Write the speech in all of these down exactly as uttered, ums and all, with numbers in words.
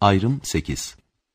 Ayrım sekiz.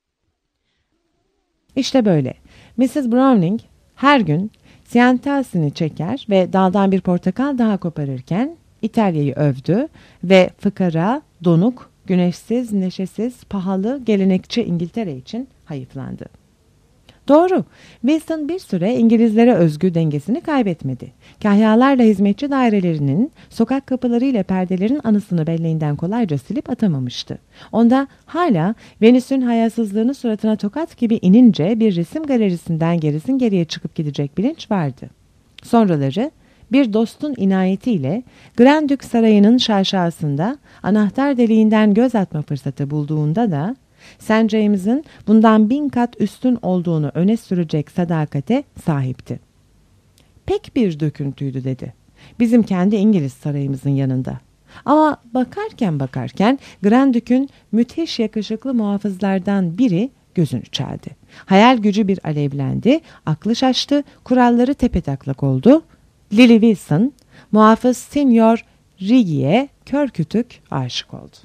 İşte böyle. missus Browning her gün siyantasını çeker ve daldan bir portakal daha koparırken İtalya'yı övdü ve fıkara, donuk, güneşsiz, neşesiz, pahalı, gelenekçi İngiltere için hayıflandı. Doğru, Wilson bir süre İngilizlere özgü dengesini kaybetmedi. Kahyalarla hizmetçi dairelerinin, sokak kapılarıyla perdelerin anısını belleğinden kolayca silip atamamıştı. Onda hala Venüs'ün hayasızlığını suratına tokat gibi inince bir resim galerisinden gerisin geriye çıkıp gidecek bilinç vardı. Sonraları bir dostun inayetiyle Grand Duke Sarayı'nın şaşasında anahtar deliğinden göz atma fırsatı bulduğunda da Saint James'in bundan bin kat üstün olduğunu öne sürecek sadakate sahipti. Pek bir döküntüydü dedi. Bizim kendi İngiliz sarayımızın yanında. Ama bakarken bakarken Grand Duke'ün müthiş yakışıklı muhafızlardan biri gözünü çeldi. Hayal gücü bir alevlendi, aklı şaştı, kuralları tepetaklak oldu. Lily Wilson, muhafız Senior Riggy'e kör kütük aşık oldu.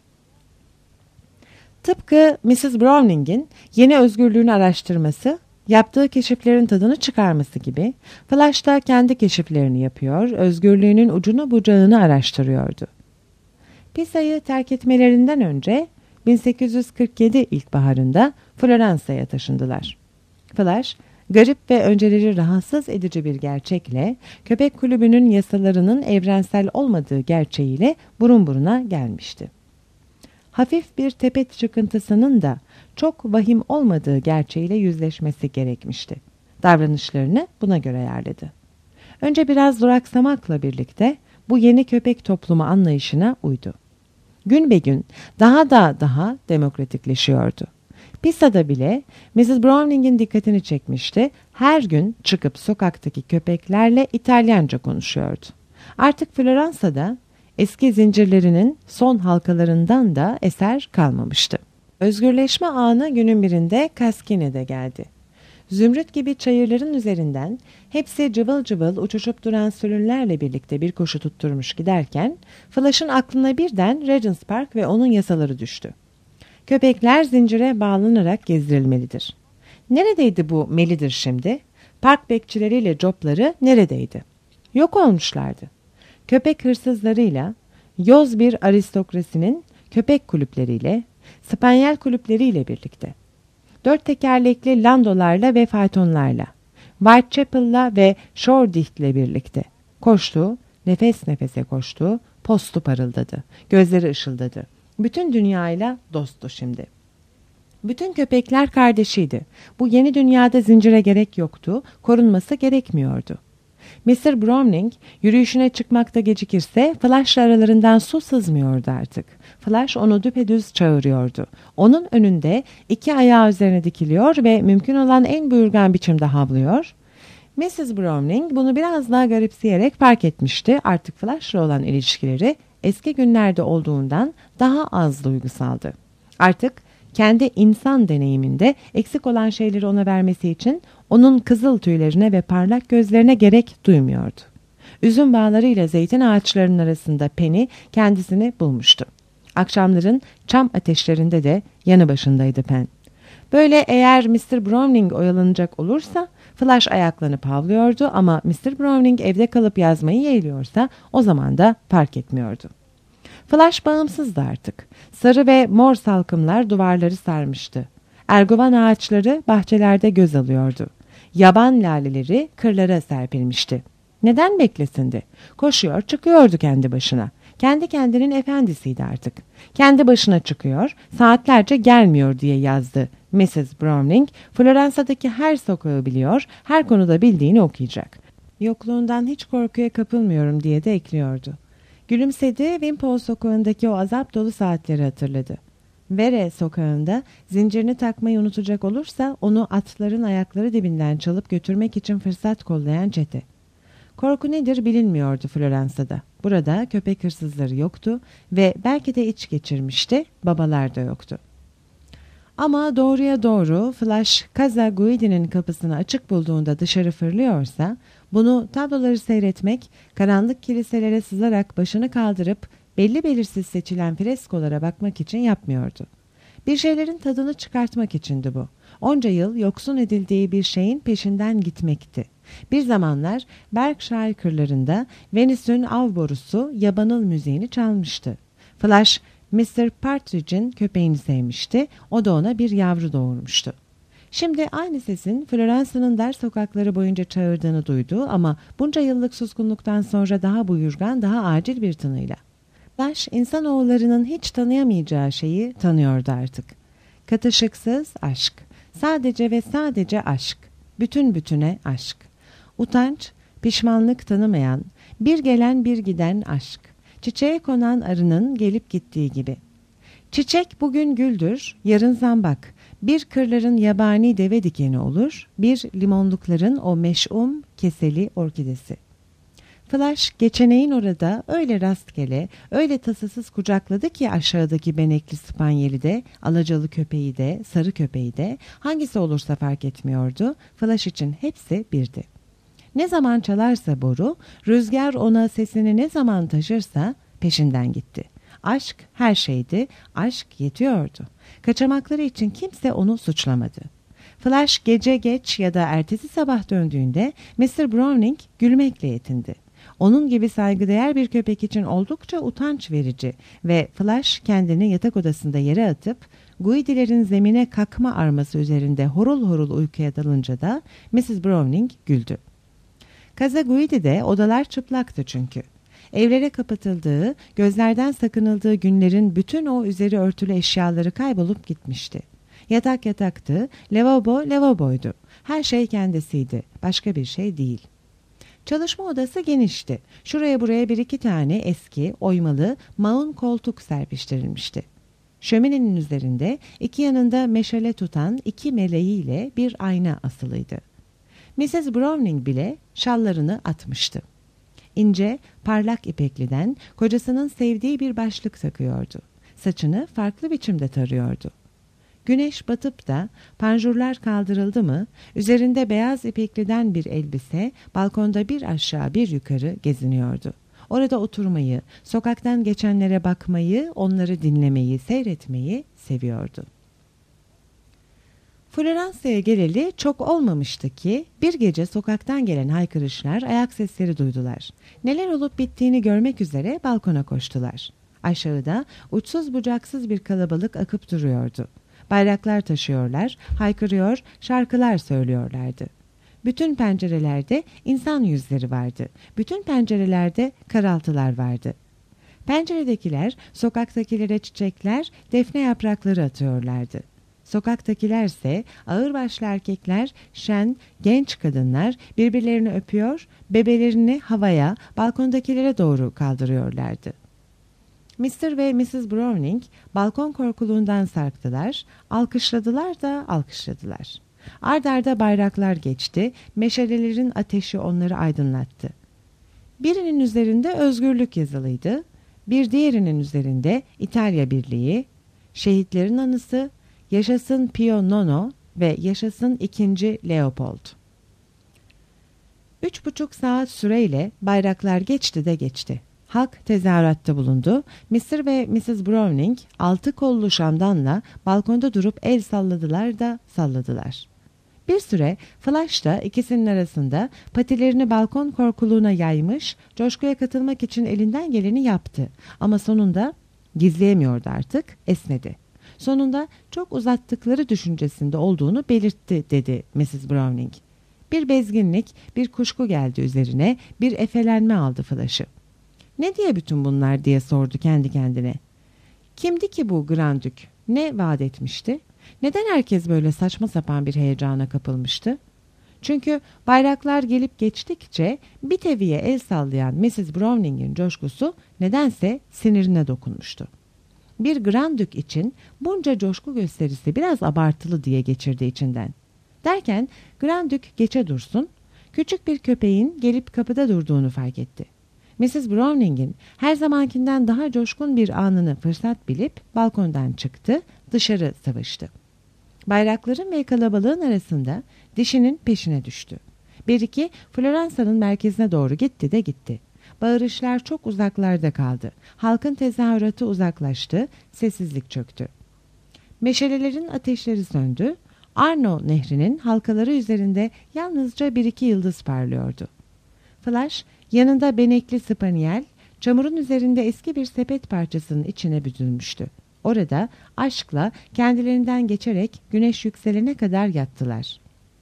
Tıpkı missus Browning'in yeni özgürlüğünü araştırması, yaptığı keşiflerin tadını çıkarması gibi Flash da kendi keşiflerini yapıyor, özgürlüğünün ucunu bucağını araştırıyordu. Pisa'yı terk etmelerinden önce bin sekiz yüz kırk yedi ilkbaharında Floransa'ya taşındılar. Flash, garip ve önceleri rahatsız edici bir gerçekle, köpek kulübünün yasalarının evrensel olmadığı gerçeğiyle burun buruna gelmişti. Hafif bir tepe çıkıntısının da çok vahim olmadığı gerçeğiyle yüzleşmesi gerekmişti. Davranışlarını buna göre ayarladı. Önce biraz duraksamakla birlikte bu yeni köpek toplumu anlayışına uydu. Gün be gün daha da daha demokratikleşiyordu. Pisa'da bile missus Browning'in dikkatini çekmişti. Her gün çıkıp sokaktaki köpeklerle İtalyanca konuşuyordu. Artık Floransa'da eski zincirlerinin son halkalarından da eser kalmamıştı. Özgürleşme anı günün birinde Kaskine'de geldi. Zümrüt gibi çayırların üzerinden hepsi cıvıl cıvıl uçuşup duran sürünlerle birlikte bir koşu tutturmuş giderken Flash'ın aklına birden Regent's Park ve onun yasaları düştü. Köpekler zincire bağlanarak gezdirilmelidir. Neredeydi bu Melidir şimdi? Park bekçileriyle copları neredeydi? Yok olmuşlardı. Köpek hırsızlarıyla, yoz bir aristokrasinin köpek kulüpleriyle, spanyel kulüpleriyle birlikte, dört tekerlekli landolarla ve faytonlarla, Whitechapel'la ve Shoreditch'le birlikte koştu, nefes nefese koştu, postu parıldadı, gözleri ışıldadı. Bütün dünyayla dosttu şimdi. Bütün köpekler kardeşiydi. Bu yeni dünyada zincire gerek yoktu, korunması gerekmiyordu. mister Browning yürüyüşüne çıkmakta gecikirse Flash'la aralarından su sızmıyordu artık. Flash onu düpedüz çağırıyordu. Onun önünde iki ayağı üzerine dikiliyor ve mümkün olan en buyurgan biçimde havlıyor. missus Browning bunu biraz daha garipseyerek fark etmişti. Artık Flash'la olan ilişkileri eski günlerde olduğundan daha az duygusaldı. Artık kendi insan deneyiminde eksik olan şeyleri ona vermesi için onun kızıl tüylerine ve parlak gözlerine gerek duymuyordu. Üzüm bağlarıyla zeytin ağaçlarının arasında Penny kendisini bulmuştu. Akşamların çam ateşlerinde de yanı başındaydı Pen. Böyle eğer mister Browning oyalanacak olursa Flash ayaklanıp havlıyordu ama mister Browning evde kalıp yazmayı yeğliyorsa o zaman da fark etmiyordu. Flash bağımsızdı artık. Sarı ve mor salkımlar duvarları sarmıştı. Erguvan ağaçları bahçelerde göz alıyordu. Yaban laleleri kırlara serpilmişti. Neden beklesindi? Koşuyor çıkıyordu kendi başına. Kendi kendinin efendisiydi artık. Kendi başına çıkıyor, saatlerce gelmiyor diye yazdı missus Browning. Floransa'daki her sokağı biliyor, her konuda bildiğini okuyacak. Yokluğundan hiç korkuya kapılmıyorum diye de ekliyordu. Gülümsedi, Wimpole sokağındaki o azap dolu saatleri hatırladı. Vere sokağında zincirini takmayı unutacak olursa onu atların ayakları dibinden çalıp götürmek için fırsat kollayan çete. Korku nedir bilinmiyordu Floransa'da. Burada köpek hırsızları yoktu ve belki de iç geçirmişti, babalar da yoktu. Ama doğruya doğru Flash Casa Guidi'nin kapısını açık bulduğunda dışarı fırlıyorsa bunu tabloları seyretmek, karanlık kiliselere sızarak başını kaldırıp belli belirsiz seçilen freskolara bakmak için yapmıyordu. Bir şeylerin tadını çıkartmak içindi bu. Onca yıl yoksun edildiği bir şeyin peşinden gitmekti. Bir zamanlar Berkshire kırlarında Venüs'ün av borusu yabanıl müziğini çalmıştı. Flash, mister Partridge'in köpeğini sevmişti, o da ona bir yavru doğurmuştu. Şimdi aynı sesin Florence'nin dar sokakları boyunca çağırdığını duydu ama bunca yıllık suskunluktan sonra daha buyurgan, daha acil bir tınıyla. Flash, insanoğullarının hiç tanıyamayacağı şeyi tanıyordu artık. Katışıksız aşk, sadece ve sadece aşk, bütün bütüne aşk. Utanç, pişmanlık tanımayan, bir gelen bir giden aşk. Çiçeğe konan arının gelip gittiği gibi. Çiçek bugün güldür, yarın zambak. Bir kırların yabani deve dikeni olur, bir limonlukların o meş'um keseli orkidesi. Flash geçeneğin orada öyle rastgele, öyle tasasız kucakladı ki aşağıdaki benekli spanyeli de, alacalı köpeği de, sarı köpeği de, hangisi olursa fark etmiyordu, Flash için hepsi birdi. Ne zaman çalarsa boru, rüzgar ona sesini ne zaman taşırsa peşinden gitti. Aşk her şeydi, aşk yetiyordu. Kaçamakları için kimse onu suçlamadı. Flash gece geç ya da ertesi sabah döndüğünde mister Browning gülmekle yetindi. Onun gibi saygıdeğer bir köpek için oldukça utanç verici ve Flash kendini yatak odasında yere atıp Guidi'lerin zemine kakma arması üzerinde horul horul uykuya dalınca da missus Browning güldü. Kaza Guidi'de odalar çıplaktı çünkü. Evlere kapatıldığı, gözlerden sakınıldığı günlerin bütün o üzeri örtülü eşyaları kaybolup gitmişti. Yatak yataktı, lavabo lavaboydu. Her şey kendisiydi, başka bir şey değil. Çalışma odası genişti. Şuraya buraya bir iki tane eski, oymalı, maun koltuk serpiştirilmişti. Şöminenin üzerinde iki yanında meşale tutan iki meleğiyle bir ayna asılıydı. missus Browning bile şallarını atmıştı. İnce, parlak ipekliden kocasının sevdiği bir başlık takıyordu. Saçını farklı biçimde tarıyordu. Güneş batıp da panjurlar kaldırıldı mı, üzerinde beyaz ipekliden bir elbise balkonda bir aşağı bir yukarı geziniyordu. Orada oturmayı, sokaktan geçenlere bakmayı, onları dinlemeyi, seyretmeyi seviyordu. Floransa'ya geleli çok olmamıştı ki bir gece sokaktan gelen haykırışlar, ayak sesleri duydular. Neler olup bittiğini görmek üzere balkona koştular. Aşağıda uçsuz bucaksız bir kalabalık akıp duruyordu. Bayraklar taşıyorlar, haykırıyor, şarkılar söylüyorlardı. Bütün pencerelerde insan yüzleri vardı. Bütün pencerelerde karaltılar vardı. Penceredekiler sokaktakilere çiçekler, defne yaprakları atıyorlardı. Sokaktakilerse ağırbaşlı erkekler, şen, genç kadınlar birbirlerini öpüyor, bebelerini havaya, balkondakilere doğru kaldırıyorlardı. mister ve missus Browning balkon korkuluğundan sarktılar, alkışladılar da alkışladılar. Ard arda bayraklar geçti, meşalelerin ateşi onları aydınlattı. Birinin üzerinde özgürlük yazılıydı, bir diğerinin üzerinde İtalya Birliği, şehitlerin anısı, yaşasın Pio Nono ve yaşasın ikinci Leopold. Üç buçuk saat süreyle bayraklar geçti de geçti. Halk tezahüratta bulundu. mister ve missus Browning altı kollu şamdanla balkonda durup el salladılar da salladılar. Bir süre Flash da ikisinin arasında patilerini balkon korkuluğuna yaymış, coşkuya katılmak için elinden geleni yaptı. Ama sonunda gizleyemiyordu artık, esnedi. Sonunda çok uzattıkları düşüncesinde olduğunu belirtti dedi missus Browning. Bir bezginlik, bir kuşku geldi üzerine, bir efelenme aldı Flash'ı. Ne diye bütün bunlar diye sordu kendi kendine. Kimdi ki bu Grandük? Ne vaat etmişti? Neden herkes böyle saçma sapan bir heyecana kapılmıştı? Çünkü bayraklar gelip geçtikçe bir teviye el sallayan missus Browning'in coşkusu nedense sinirine dokunmuştu. Bir Grandük için bunca coşku gösterisi biraz abartılı diye geçirdi içinden. Derken Grandük geçe dursun, küçük bir köpeğin gelip kapıda durduğunu fark etti. missus Browning'in her zamankinden daha coşkun bir anını fırsat bilip balkondan çıktı, dışarı sıvıştı. Bayrakların ve kalabalığın arasında dişinin peşine düştü. Bir iki Floransa'nın merkezine doğru gitti de gitti. Bağırışlar çok uzaklarda kaldı. Halkın tezahüratı uzaklaştı, sessizlik çöktü. Meşalelerin ateşleri söndü. Arno Nehri'nin halkaları üzerinde yalnızca bir iki yıldız parlıyordu. Flash yanında benekli spanyel, çamurun üzerinde eski bir sepet parçasının içine büzülmüştü. Orada aşkla kendilerinden geçerek güneş yükselene kadar yattılar.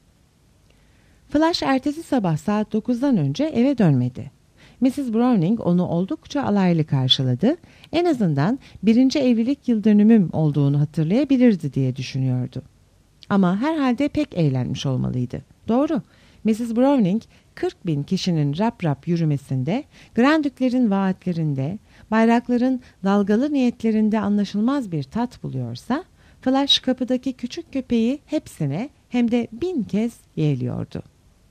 Flash ertesi sabah saat dokuzdan önce eve dönmedi. missis Browning onu oldukça alaylı karşıladı. En azından birinci evlilik yıl dönümüm olduğunu hatırlayabilirdi diye düşünüyordu. Ama herhalde pek eğlenmiş olmalıydı. Doğru, missis Browning kırk bin kişinin rap rap yürümesinde, Grandüklerin vaatlerinde, bayrakların dalgalı niyetlerinde anlaşılmaz bir tat buluyorsa, Flash kapıdaki küçük köpeği hepsine hem de bin kez yeğliyordu.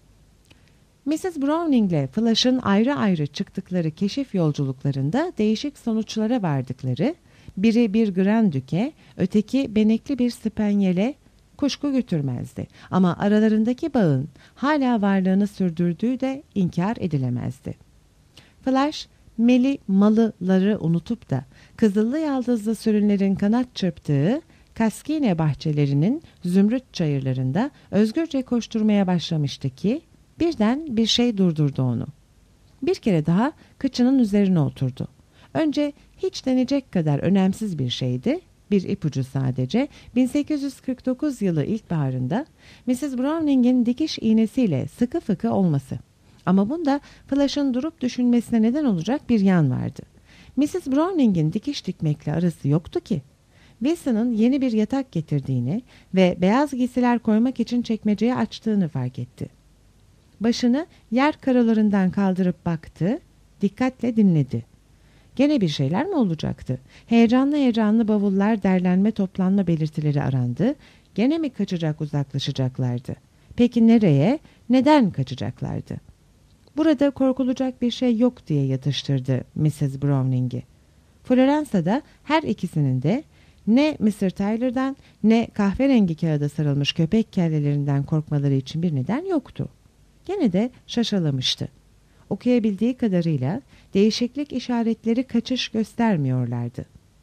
missis Browning ile Flash'ın ayrı ayrı çıktıkları keşif yolculuklarında değişik sonuçlara vardıkları, biri bir Grandük'e, öteki benekli bir spanyele kuşku götürmezdi. Ama aralarındaki bağın hala varlığını sürdürdüğü de inkar edilemezdi. Flash, meli malıları unutup da kızıllı yaldızlı sürünlerin kanat çırptığı Kaskine bahçelerinin zümrüt çayırlarında özgürce koşturmaya başlamıştı ki birden bir şey durdurdu onu. Bir kere daha kıçının üzerine oturdu. Önce hiç denecek kadar önemsiz bir şeydi. Bir ipucu sadece. bin sekiz yüz kırk dokuz yılı ilkbaharında missis Browning'in dikiş iğnesiyle sıkı fıkı olması. Ama bunda Flash'ın durup düşünmesine neden olacak bir yan vardı. missis Browning'in dikiş dikmekle arası yoktu ki. Wilson'ın yeni bir yatak getirdiğini ve beyaz giysiler koymak için çekmeceyi açtığını fark etti. Başını yer karalarından kaldırıp baktı, dikkatle dinledi. Gene bir şeyler mi olacaktı? Heyecanlı heyecanlı bavullar, derlenme toplanma belirtileri arandı. Gene mi kaçacak uzaklaşacaklardı? Peki nereye, neden kaçacaklardı? Burada korkulacak bir şey yok diye yatıştırdı missis Browning'i. Floransa'da her ikisinin de ne mister Tyler'dan ne kahverengi kağıda sarılmış köpek kellelerinden korkmaları için bir neden yoktu. Gene de şaşalamıştı. Okuyabildiği kadarıyla değişiklik işaretleri kaçış göstermiyorlardı.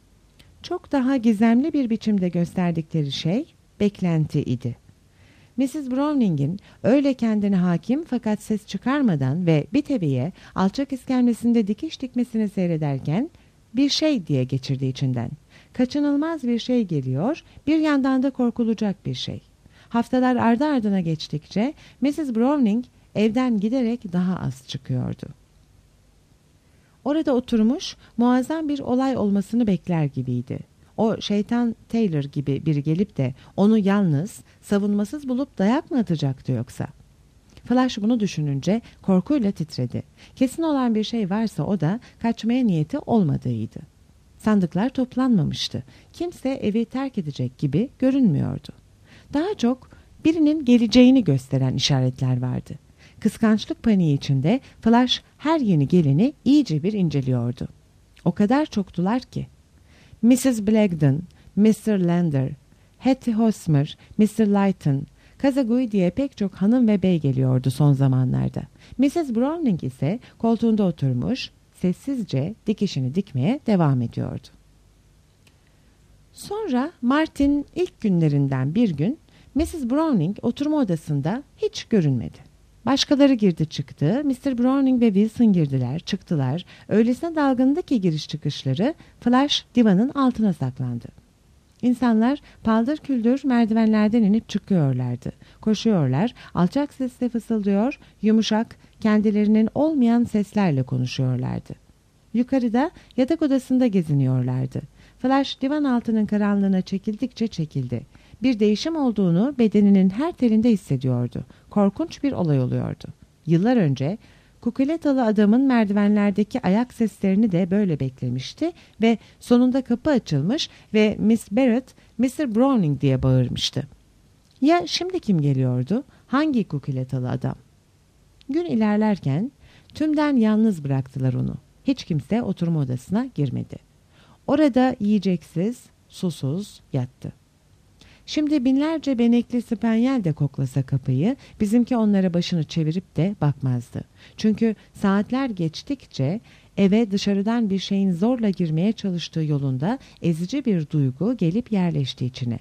Çok daha gizemli bir biçimde gösterdikleri şey beklenti idi. missis Browning'in öyle kendine hakim fakat ses çıkarmadan ve bir tebiye alçak iskemlesinde dikiş dikmesini seyrederken bir şey diye geçirdi içinden. Kaçınılmaz bir şey geliyor, bir yandan da korkulacak bir şey. Haftalar ardı ardına geçtikçe missis Browning evden giderek daha az çıkıyordu. Orada oturmuş muazzam bir olay olmasını bekler gibiydi. O şeytan Taylor gibi biri gelip de onu yalnız, savunmasız bulup dayak mı atacaktı yoksa? Flash bunu düşününce korkuyla titredi. Kesin olan bir şey varsa o da kaçmaya niyeti olmadığıydı. Sandıklar toplanmamıştı. Kimse evi terk edecek gibi görünmüyordu. Daha çok birinin geleceğini gösteren işaretler vardı. Kıskançlık paniği içinde Flash her yeni geleni iyice bir inceliyordu. O kadar çoktular ki. missis Blagden, mister Lander, Hattie Hosmer, mister Lighton, Kazagui diye pek çok hanım ve bey geliyordu son zamanlarda. missis Browning ise koltuğunda oturmuş, sessizce dikişini dikmeye devam ediyordu. Sonra Mart'in ilk günlerinden bir gün missis Browning oturma odasında hiç görünmedi. Başkaları girdi çıktı, mister Browning ve Wilson girdiler çıktılar. Öylesine dalgındı ki giriş çıkışları, Flash divanın altına saklandı. İnsanlar paldır küldür merdivenlerden inip çıkıyorlardı. Koşuyorlar, alçak sesle fısıldıyor, yumuşak, kendilerinin olmayan seslerle konuşuyorlardı. Yukarıda yatak odasında geziniyorlardı. Flash divan altının karanlığına çekildikçe çekildi. Bir değişim olduğunu bedeninin her telinde hissediyordu. Korkunç bir olay oluyordu. Yıllar önce kukuletalı adamın merdivenlerdeki ayak seslerini de böyle beklemişti ve sonunda kapı açılmış ve Miss Barrett, mister Browning diye bağırmıştı. Ya şimdi kim geliyordu? Hangi kukuletalı adam? Gün ilerlerken tümden yalnız bıraktılar onu. Hiç kimse oturma odasına girmedi. Orada yiyeceksiz, susuz yattı. Şimdi binlerce benekli spanyel de koklasa kapıyı, bizimki onlara başını çevirip de bakmazdı. Çünkü saatler geçtikçe Eve dışarıdan bir şeyin zorla girmeye çalıştığı yolunda ezici bir duygu gelip yerleşti içine.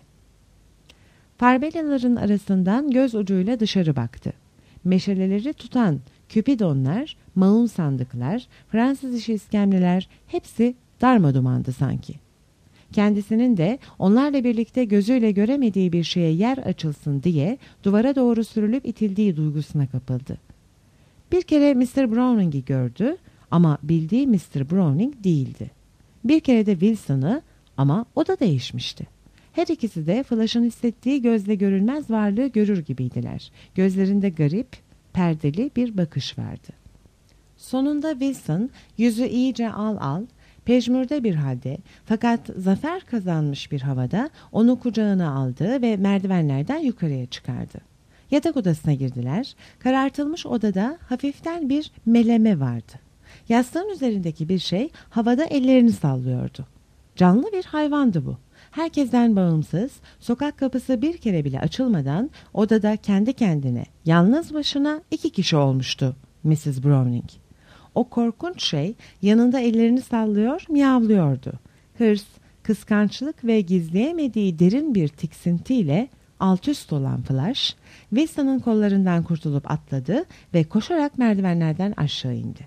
Farbelyaların arasından göz ucuyla dışarı baktı. Meşaleleri tutan küpidonlar, maun sandıklar, Fransız işi iskemleler hepsi darmadumandı sanki. Kendisinin de onlarla birlikte gözüyle göremediği bir şeye yer açılsın diye duvara doğru sürülüp itildiği duygusuna kapıldı. Bir kere mister Browning'i gördü ama bildiği mister Browning değildi. Bir kere de Wilson'ı ama o da değişmişti. Her ikisi de Flash'ın hissettiği gözle görülmez varlığı görür gibiydiler. Gözlerinde garip, perdeli bir bakış vardı. Sonunda Wilson yüzü iyice al al, pejmürde bir halde fakat zafer kazanmış bir havada onu kucağına aldı ve merdivenlerden yukarıya çıkardı. Yatak odasına girdiler. Karartılmış odada hafiften bir meleme vardı. Yastığın üzerindeki bir şey havada ellerini sallıyordu. Canlı bir hayvandı bu. Herkesten bağımsız, sokak kapısı bir kere bile açılmadan odada kendi kendine, yalnız başına iki kişi olmuştu missus Browning. O korkunç şey yanında ellerini sallıyor, miyavlıyordu. Hırs, kıskançlık ve gizleyemediği derin bir tiksintiyle alt üst olan Flash, Wilson'ın kollarından kurtulup atladı ve koşarak merdivenlerden aşağı indi.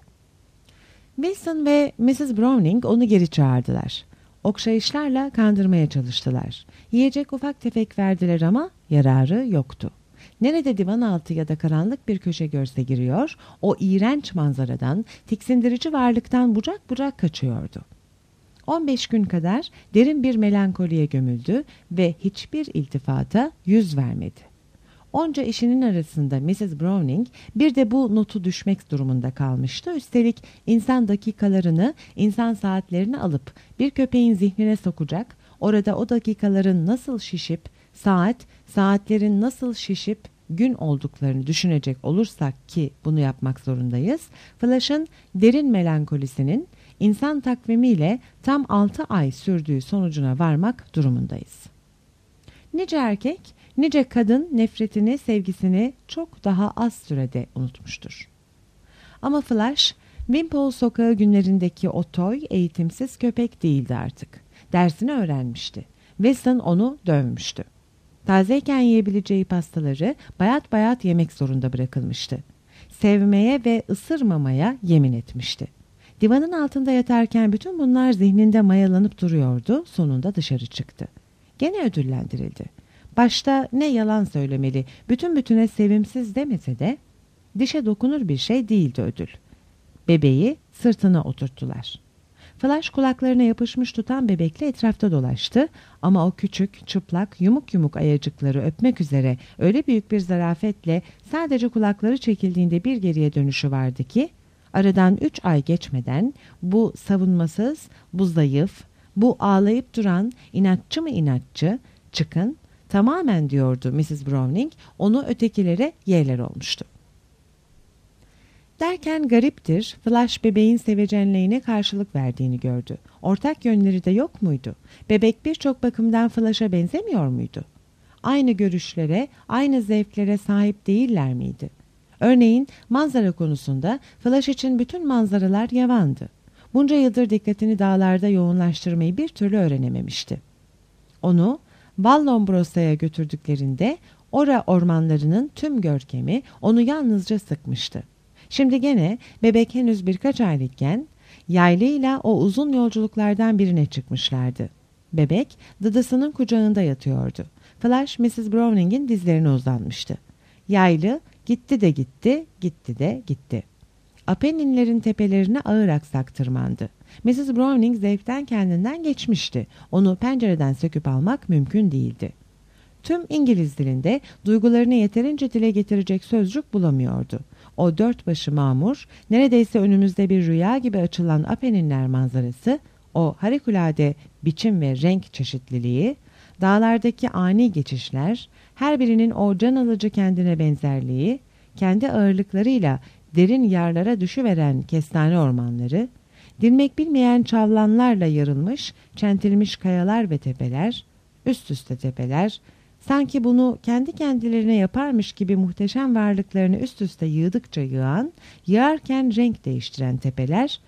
Wilson ve missus Browning onu geri çağırdılar. Okşayışlarla kandırmaya çalıştılar. Yiyecek ufak tefek verdiler ama yararı yoktu. Nerede divan altı ya da karanlık bir köşe görse giriyor, o iğrenç manzaradan, tiksindirici varlıktan bucak bucak kaçıyordu. on beş gün kadar derin bir melankoliye gömüldü ve hiçbir iltifata yüz vermedi. Onca işinin arasında missus Browning bir de bu notu düşmek durumunda kalmıştı. Üstelik insan dakikalarını, insan saatlerini alıp bir köpeğin zihnine sokacak, orada o dakikaların nasıl şişip, saat, saatlerin nasıl şişip gün olduklarını düşünecek olursak ki bunu yapmak zorundayız, Flash'ın derin melankolisinin insan takvimiyle tam altı ay sürdüğü sonucuna varmak durumundayız. Nice erkek, nice kadın nefretini, sevgisini çok daha az sürede unutmuştur. Ama Flash, Wimpole sokağı günlerindeki o toy, eğitimsiz köpek değildi artık. Dersini öğrenmişti. Wilson onu dövmüştü. Tazeyken yiyebileceği pastaları bayat bayat yemek zorunda bırakılmıştı. Sevmeye ve ısırmamaya yemin etmişti. Divanın altında yatarken bütün bunlar zihninde mayalanıp duruyordu, sonunda dışarı çıktı. Gene ödüllendirildi. Başta ne yalan söylemeli, bütün bütüne sevimsiz demese de dişe dokunur bir şey değildi ödül. Bebeği sırtına oturttular. Flash kulaklarına yapışmış tutan bebekle etrafta dolaştı ama o küçük, çıplak, yumuk yumuk ayacıkları öpmek üzere öyle büyük bir zarafetle sadece kulakları çekildiğinde bir geriye dönüşü vardı ki aradan üç ay geçmeden bu savunmasız, bu zayıf, bu ağlayıp duran inatçı mı inatçı, çıkın, tamamen diyordu missus Browning, onu ötekilere yerler olmuştu. Derken gariptir, Flash bebeğin sevecenliğine karşılık verdiğini gördü. Ortak yönleri de yok muydu? Bebek birçok bakımdan Flash'a benzemiyor muydu? Aynı görüşlere, aynı zevklere sahip değiller miydi? Örneğin manzara konusunda Flash için bütün manzaralar yavandı. Bunca yıldır dikkatini dağlarda yoğunlaştırmayı bir türlü öğrenememişti. Onu Vallombrosa'ya götürdüklerinde ora ormanlarının tüm görkemi onu yalnızca sıkmıştı. Şimdi gene bebek henüz birkaç aylıkken yaylıyla o uzun yolculuklardan birine çıkmışlardı. Bebek dıdısının kucağında yatıyordu. Flash missus Browning'in dizlerine uzanmıştı. Yaylı gitti de gitti, gitti de gitti. Apenninlerin tepelerine ağır aksak tırmandı. missus Browning zevkten kendinden geçmişti. Onu pencereden söküp almak mümkün değildi. Tüm İngiliz dilinde duygularını yeterince dile getirecek sözcük bulamıyordu. O dört başı mamur, neredeyse önümüzde bir rüya gibi açılan Apenninler manzarası, o harikulade biçim ve renk çeşitliliği, dağlardaki ani geçişler, her birinin o can alıcı kendine benzerliği, kendi ağırlıklarıyla derin yarlara düşüveren kestane ormanları, dinmek bilmeyen çavlanlarla yarılmış, çentilmiş kayalar ve tepeler, üst üste tepeler, sanki bunu kendi kendilerine yaparmış gibi muhteşem varlıklarını üst üste yığdıkça yığan, yığarken renk değiştiren tepeler,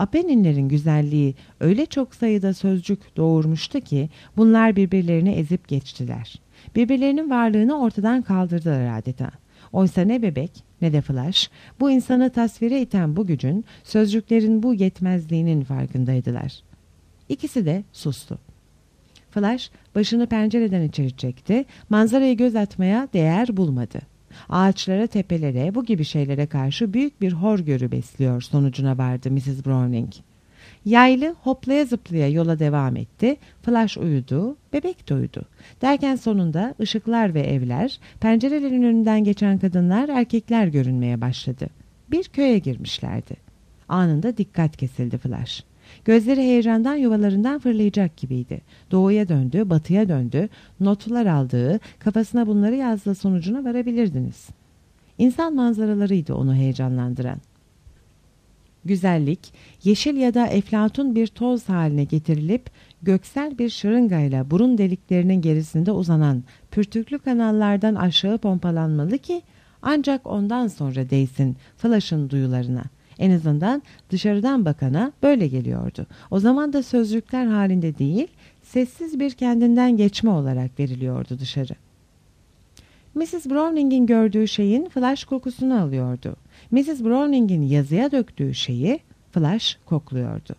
Apenninlerin güzelliği öyle çok sayıda sözcük doğurmuştu ki bunlar birbirlerini ezip geçtiler. Birbirlerinin varlığını ortadan kaldırdılar adeta. Oysa ne bebek ne de Flash bu insanı tasvire iten bu gücün, sözcüklerin bu yetmezliğinin farkındaydılar. İkisi de sustu. Flash başını pencereden içeri çekti, manzarayı göz atmaya değer bulmadı. Ağaçlara, tepelere, bu gibi şeylere karşı büyük bir horgörü besliyor sonucuna vardı missus Browning. Yaylı hoplaya zıplaya yola devam etti. Flash uyudu, bebek de uyudu. Derken sonunda ışıklar ve evler, pencerelerin önünden geçen kadınlar, erkekler görünmeye başladı. Bir köye girmişlerdi. Anında dikkat kesildi Flash. Gözleri heyecandan yuvalarından fırlayacak gibiydi. Doğuya döndü, batıya döndü, notlar aldığı, kafasına bunları yazdığı sonucuna varabilirdiniz. İnsan manzaralarıydı onu heyecanlandıran. Güzellik, yeşil ya da eflatun bir toz haline getirilip, göksel bir şırıngayla burun deliklerinin gerisinde uzanan pürtüklü kanallardan aşağı pompalanmalı ki, ancak ondan sonra değsin Flash'ın duyularına. En azından dışarıdan bakana böyle geliyordu. O zaman da sözcükler halinde değil, sessiz bir kendinden geçme olarak veriliyordu dışarı. missus Browning'in gördüğü şeyin Flash kokusunu alıyordu. missus Browning'in yazıya döktüğü şeyi Flash kokluyordu.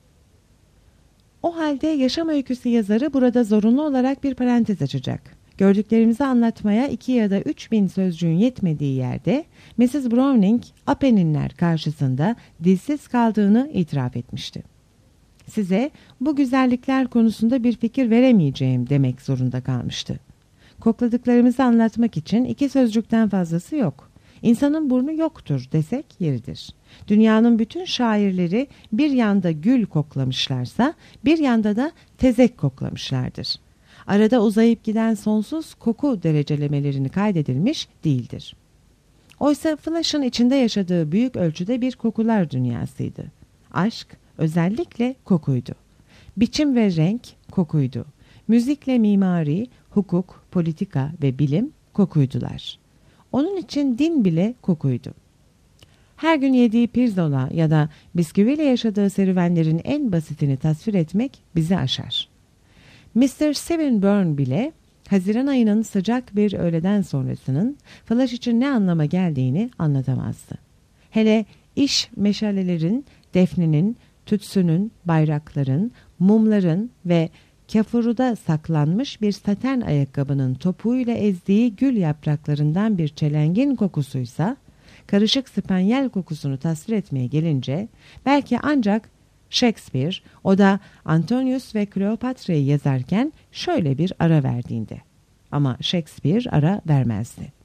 O halde yaşam öyküsü yazarı burada zorunlu olarak bir parantez açacak. Gördüklerimizi anlatmaya iki ya da üç bin sözcüğün yetmediği yerde missus Browning, Apenninler karşısında dilsiz kaldığını itiraf etmişti. Size bu güzellikler konusunda bir fikir veremeyeceğim demek zorunda kalmıştı. Kokladıklarımızı anlatmak için iki sözcükten fazlası yok. İnsanın burnu yoktur desek yeridir. Dünyanın bütün şairleri bir yanda gül koklamışlarsa bir yanda da tezek koklamışlardır. Arada uzayıp giden sonsuz koku derecelemelerini kaydedilmiş değildir. Oysa Flash'ın içinde yaşadığı büyük ölçüde bir kokular dünyasıydı. Aşk özellikle kokuydu. Biçim ve renk kokuydu. Müzikle mimari, hukuk, politika ve bilim kokuydular. Onun için din bile kokuydu. Her gün yediği pirzola ya da bisküviyle yaşadığı serüvenlerin en basitini tasvir etmek bizi aşar. mister Swinburne bile Haziran ayının sıcak bir öğleden sonrasının Flash için ne anlama geldiğini anlatamazdı. Hele iş meşalelerin, defnenin, tütsünün, bayrakların, mumların ve kafuruda saklanmış bir saten ayakkabının topuğuyla ezdiği gül yapraklarından bir çelengin kokusuysa, karışık spanyel kokusunu tasvir etmeye gelince belki ancak Shakespeare, o da Antonius ve Kleopatra'yı yazarken şöyle bir ara verdiğinde. Ama Shakespeare ara vermezdi.